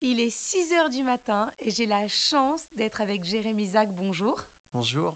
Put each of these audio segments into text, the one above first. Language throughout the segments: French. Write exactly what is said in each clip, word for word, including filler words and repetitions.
Il est six heures du matin et j'ai la chance d'être avec Jérémy Zach. Bonjour. Bonjour.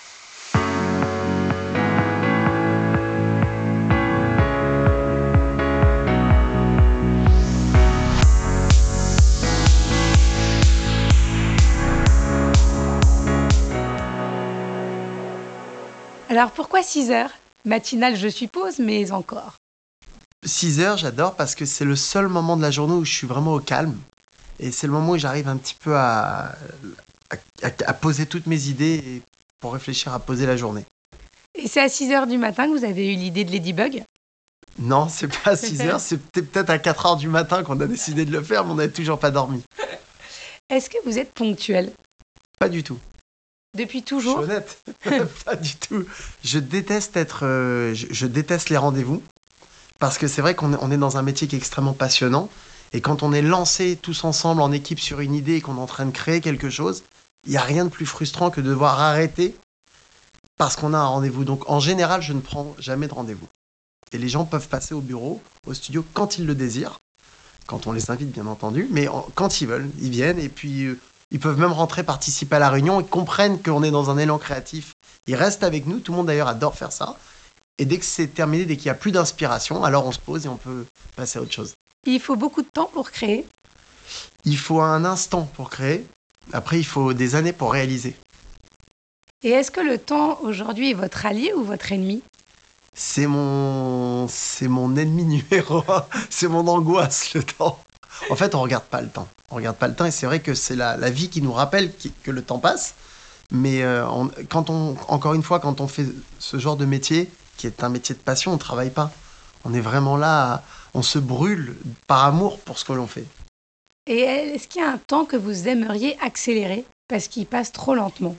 Alors pourquoi six heures? Matinale je suppose, mais encore. six heures, j'adore parce que c'est le seul moment de la journée où je suis vraiment au calme. Et c'est le moment où j'arrive un petit peu à, à, à- à poser toutes mes idées et pour réfléchir à poser la journée. Et c'est à six heures du matin que vous avez eu l'idée de Ladybug? Non, c'est pas à six heures, c'est peut- peut-être à quatre heures du matin qu'on a décidé de le faire, mais on n'avait toujours pas dormi. Est-ce que vous êtes ponctuel? Pas du tout. Depuis Je suis toujours? honnête. Pas du tout. Je déteste être, euh, je, je déteste les rendez-vous parce que c'est vrai qu'on est, on est dans un métier qui est extrêmement passionnant et quand on est lancé tous ensemble en équipe sur une idée et qu'on est en train de créer quelque chose, il n'y a rien de plus frustrant que de devoir arrêter parce qu'on a un rendez-vous. Donc en général, je ne prends jamais de rendez-vous. Et les gens peuvent passer au bureau, au studio quand ils le désirent, quand on les invite bien entendu, mais en- quand ils veulent, ils viennent et puis euh, ils peuvent même rentrer participer à la réunion, ils comprennent qu'on est dans un élan créatif. Ils restent avec nous, tout le monde d'ailleurs adore faire ça. Et dès que c'est terminé, dès qu'il n'y a plus d'inspiration, alors on se pose et on peut passer à autre chose. Il faut beaucoup de temps pour créer. Il faut un instant pour créer, après il faut des années pour réaliser. Et est-ce que le temps aujourd'hui est votre allié ou votre ennemi? C'est mon, c'est mon ennemi numéro un, c'est mon angoisse le temps. En fait, on regarde pas le temps. On regarde pas le temps et c'est vrai que c'est la, la vie qui nous rappelle qui- que le temps passe. Mais euh, on- quand on, encore une fois, quand on fait ce genre de métier, qui est un métier de passion, on travaille pas. On est vraiment là, à- on se brûle par amour pour ce que l'on fait. Et est-ce qu'il y a un temps que vous aimeriez accélérer parce qu'il passe trop lentement?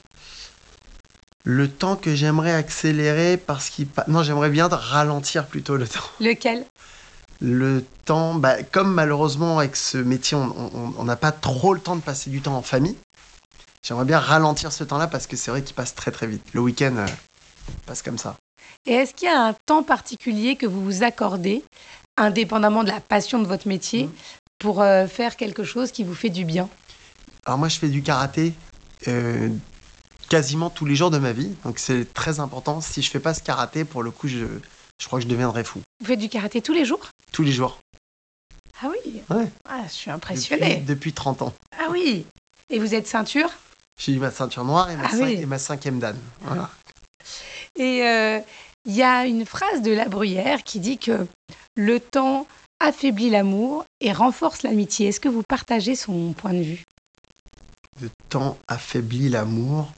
Le temps que j'aimerais accélérer parce qu'il pa- non, j'aimerais bien ralentir plutôt le temps. Lequel? Le temps, bah, comme malheureusement avec ce métier, on on- on n'a pas trop le temps de passer du temps en famille. J'aimerais bien ralentir ce temps-là parce que c'est vrai qu'il passe très très vite. Le week-end euh, passe comme ça. Et est-ce qu'il y a un temps particulier que vous vous accordez, indépendamment de la passion de votre métier, Mhm. pour euh, faire quelque chose qui vous fait du bien? Alors moi, je fais du karaté euh, quasiment tous les jours de ma vie, donc c'est très important. Si je fais pas ce karaté, pour le coup, je, je crois que je deviendrais fou. Vous faites du karaté tous les jours? Tous les jours. Ah oui, Ouais. ah, je suis Depuis, impressionnée. depuis trente ans. Ah oui. Et vous êtes ceinture? J'ai eu ma ceinture noire et ma, Ah cin- oui. et ma cinquième dan. Voilà. Et euh, il y a une phrase de La Bruyère qui dit que le temps affaiblit l'amour et renforce l'amitié. Est-ce que vous partagez son point de vue? Le temps affaiblit l'amour.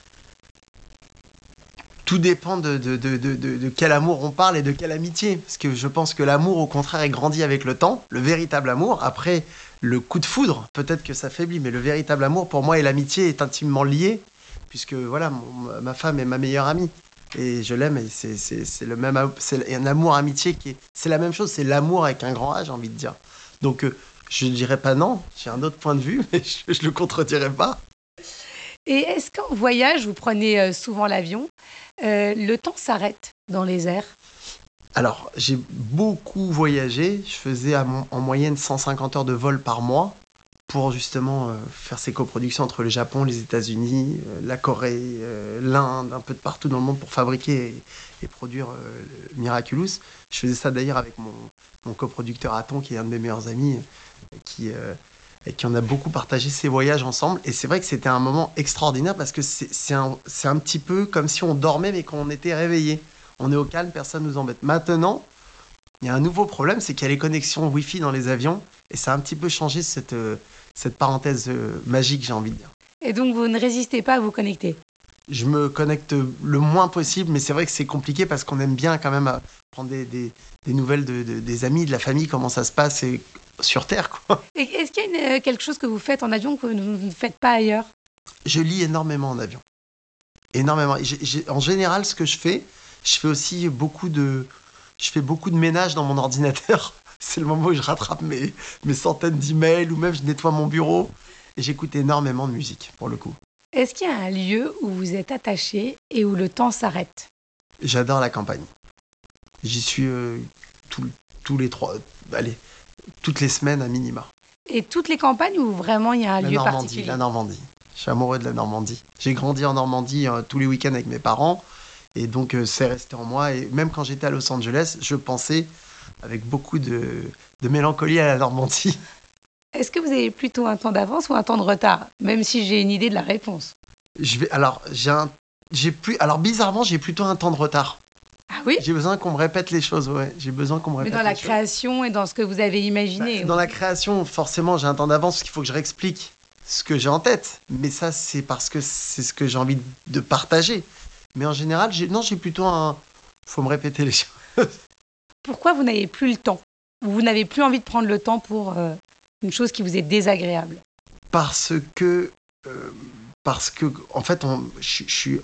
Tout dépend de, de, de, de, de- de quel amour on parle et de quelle amitié. Parce que je pense que l'amour, au contraire, est grandi avec le temps, le véritable amour. Après, le coup de foudre, peut-être que ça faiblit, mais le véritable amour, pour moi, et l'amitié est intimement lié, puisque voilà, mon- ma femme est ma meilleure amie. Et je l'aime, et c'est c'est- c'est le même, am- c'est un amour-amitié qui est. C'est la même chose, c'est l'amour avec un grand A, j'ai envie de dire. Donc, euh, je ne dirais pas non, j'ai un autre point de vue, mais je ne le contredirais pas. Et est-ce qu'en voyage, vous prenez euh, souvent l'avion, euh, le temps s'arrête dans les airs? Alors, j'ai beaucoup voyagé. Je faisais à mon- en moyenne cent cinquante heures de vol par mois pour justement euh, faire ces coproductions entre le Japon, les États-Unis, euh, la Corée, euh, l'Inde, un peu de partout dans le monde pour fabriquer et, et produire euh, le Miraculous. Je faisais ça d'ailleurs avec mon, mon coproducteur Aton, qui est un de mes meilleurs amis, euh, qui, euh, et qui en a beaucoup partagé ses voyages ensemble. Et c'est vrai que c'était un moment extraordinaire parce que c'est c'est un, c'est un petit peu comme si on dormait mais qu'on était réveillé. On est au calme, personne ne nous embête. Maintenant, il y a un nouveau problème, c'est qu'il y a les connexions Wi-Fi dans les avions et ça a un petit peu changé cette, euh, cette parenthèse euh, magique, j'ai envie de dire. Et donc vous ne résistez pas à vous connecter? Je me connecte le moins possible, mais c'est vrai que c'est compliqué parce qu'on aime bien quand même euh, prendre des, des- des nouvelles de, de- des amis, de la famille, comment ça se passe et sur Terre, quoi. Et est-ce qu'il y a une, euh, quelque chose que vous faites en avion que vous ne faites pas ailleurs? Je lis énormément en avion. Énormément. J'ai- j'ai- en général, ce que je fais, je fais aussi beaucoup de, je fais beaucoup de ménage dans mon ordinateur. C'est le moment où je rattrape mes, mes centaines d'emails ou même je nettoie mon bureau. Et j'écoute énormément de musique, pour le coup. Est-ce qu'il y a un lieu où vous êtes attaché et où le temps s'arrête? J'adore la campagne. J'y suis euh, tout- tous les trois, allez, toutes les semaines à minima. Et toutes les campagnes ou vraiment il y a un La lieu Normandie, particulier? la Normandie. Je suis amoureux de la Normandie. J'ai grandi en Normandie euh, tous les week-ends avec mes parents. Et donc, euh, c'est resté en moi. Et même quand j'étais à Los Angeles, je pensais avec beaucoup de, de mélancolie à la Normandie. Est-ce que vous avez plutôt un temps d'avance ou un temps de retard? Même si j'ai une idée de la réponse. Je vais, alors, j'ai un, j'ai plus, alors bizarrement, j'ai plutôt un temps de retard. Ah oui? J'ai besoin qu'on me répète les choses, ouais. J'ai besoin qu'on me Mais répète dans la les choses. création et dans ce que vous avez Bah, imaginé. dans la création, forcément, j'ai un temps d'avance parce qu'il faut que je réexplique ce que j'ai en tête. Mais ça, c'est parce que c'est ce que j'ai envie de partager. Mais en général, j'ai, non, j'ai plutôt un. Faut me répéter les choses. Pourquoi vous n'avez plus le temps? Ou vous n'avez plus envie de prendre le temps pour euh, une chose qui vous est désagréable? Parce que. euh, parce que, en fait, on- je je suis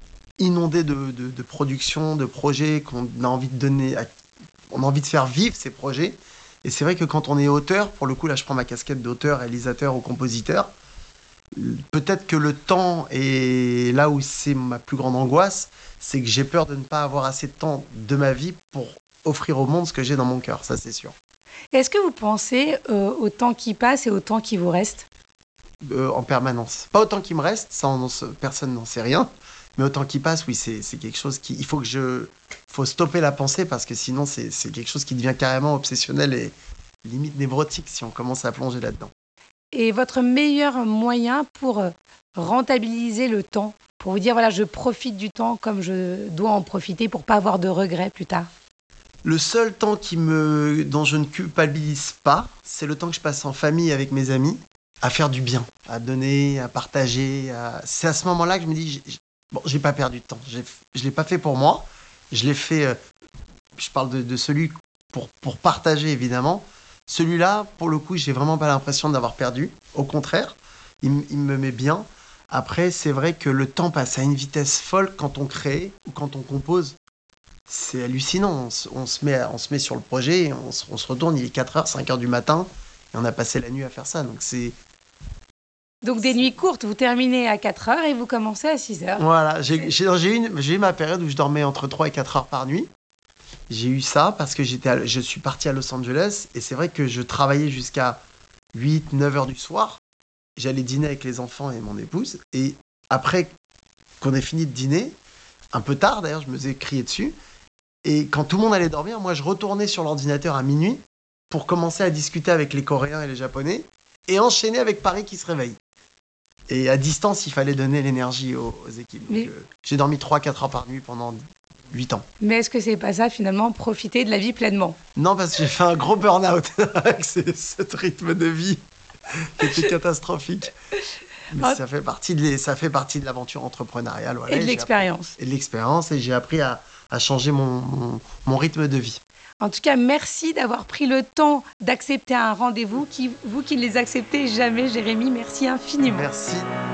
inondé de, de, de productions, de projets qu'on a envie de donner. à- On a envie de faire vivre ces projets. Et c'est vrai que quand on est auteur, pour le coup, là, je prends ma casquette d'auteur, réalisateur ou compositeur. Peut-être que le temps est là où c'est ma plus grande angoisse, c'est que j'ai peur de ne pas avoir assez de temps de ma vie pour offrir au monde ce que j'ai dans mon cœur, ça c'est sûr. Est-ce que vous pensez euh, au temps qui passe et au temps qui vous reste? Euh, en permanence. Pas autant qu'il me reste, ça on en sait- personne n'en sait rien, mais autant qu'il passe, oui, c'est c'est quelque chose qui... Il faut que je... faut stopper la pensée parce que sinon c'est c'est quelque chose qui devient carrément obsessionnel et limite névrotique si on commence à plonger là-dedans. Et votre meilleur moyen pour euh, rentabiliser le temps, pour vous dire, voilà, je profite du temps comme je dois en profiter pour pas avoir de regrets plus tard. Le seul temps qui me, dont je ne culpabilise pas, c'est le temps que je passe en famille avec mes amis, à faire du bien, à donner, à partager. à- C'est à ce moment-là que je me dis, j'ai- j'ai- bon, j'ai pas perdu de temps. J'ai- Je l'ai pas fait pour moi. Je l'ai fait. euh, Je parle de, de celui pour pour partager évidemment. Celui-là, pour le coup, j'ai vraiment pas l'impression d'avoir perdu. Au contraire, il, m- il me met bien. Après, c'est vrai que le temps passe à une vitesse folle quand on crée ou quand on compose. C'est hallucinant. On, se on se met, à- on se met sur le projet, on se, on se retourne, il est quatre heures, cinq heures du matin, et on a passé la nuit à faire ça. Donc c'est. Donc des nuits courtes, vous terminez à quatre heures et vous commencez à six heures. Voilà, j'ai j'ai- j'ai eu, une- j'ai eu ma période où je dormais entre trois et quatre heures par nuit. J'ai eu ça parce que j'étais à- je suis parti à Los Angeles, et c'est vrai que je travaillais jusqu'à huit neuf heures du soir. J'allais dîner avec les enfants et mon épouse, et après qu'on ait fini de dîner, un peu tard d'ailleurs, je me faisais crier dessus. Et quand tout le monde allait dormir, moi je retournais sur l'ordinateur à minuit pour commencer à discuter avec les Coréens et les Japonais et enchaîner avec Paris qui se réveille. Et à distance, il fallait donner l'énergie aux, aux équipes. Donc, Mais, euh, j'ai dormi trois quatre heures par nuit pendant huit ans. mais est-ce que c'est pas ça finalement, profiter de la vie pleinement? Non, parce que j'ai fait un gros burn-out avec ce, ce rythme de vie qui était catastrophique. Mais Ah. ça fait partie de les- ça fait partie de l'aventure entrepreneuriale. Voilà, Et de j'ai l'expérience. appris- Et de l'expérience, et j'ai appris à, à changer mon, mon, mon rythme de vie. En tout cas, merci d'avoir pris le temps d'accepter un rendez-vous. Qui, vous qui ne les acceptez jamais, Jérémy, merci infiniment. Merci.